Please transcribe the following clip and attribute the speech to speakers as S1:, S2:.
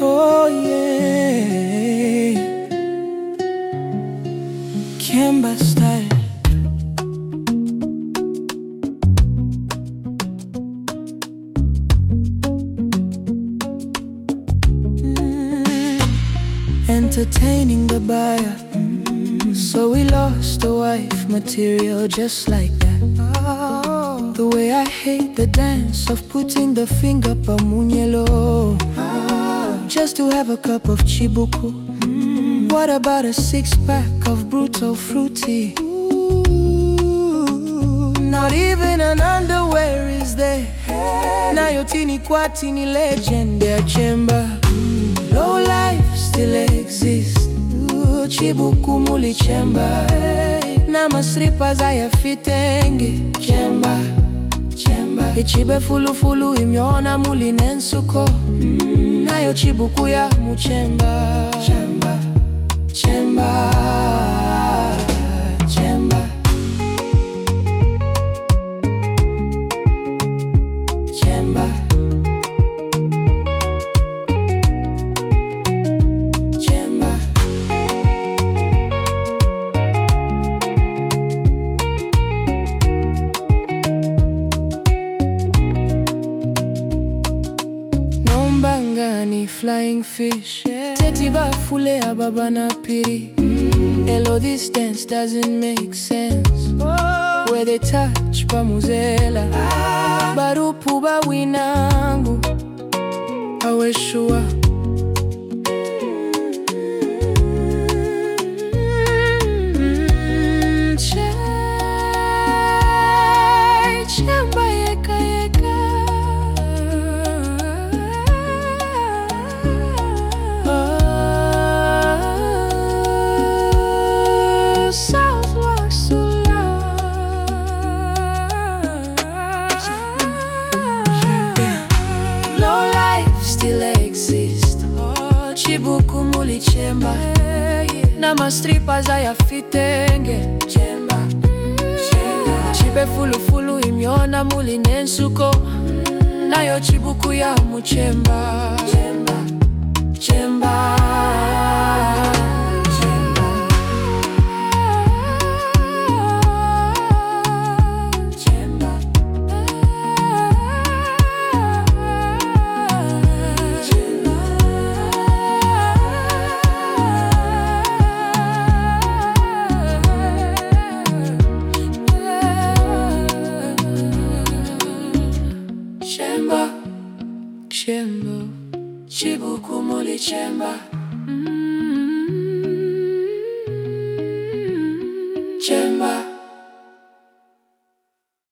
S1: Oh yeah, Kemba style. Entertaining the buyer, so we lost a wife material just like that. The way I hate the dance of putting the finger pamunyelo, just to have a cup of chibuku. What about a six-pack of brutal fruity? Not even an underwear is there. Nayotini kwatini legend ya Chemba. Low life still exists. Chibuku muli Chemba. Na masripas ayafitenge Chemba. Ichibe fulu fulu imyona muli nensuko. Nayo chibuku ya muchemba. Chemba. Chemba. Chemba. Bangani flying fish, Teti bafule ababa na piri. Hello, this dance doesn't make sense. Where they touch pamuzela, barupu ba winangu aweshua. Chemba yeka yeka. Still exist. Chibuku muli Chemba. Na mastripas ayafitenge Chemba. Chibe fulu fulu imyona muli nensuko. Nayo chibuku ya muchemba. Chemba. Chemba, chibuku muli Chemba.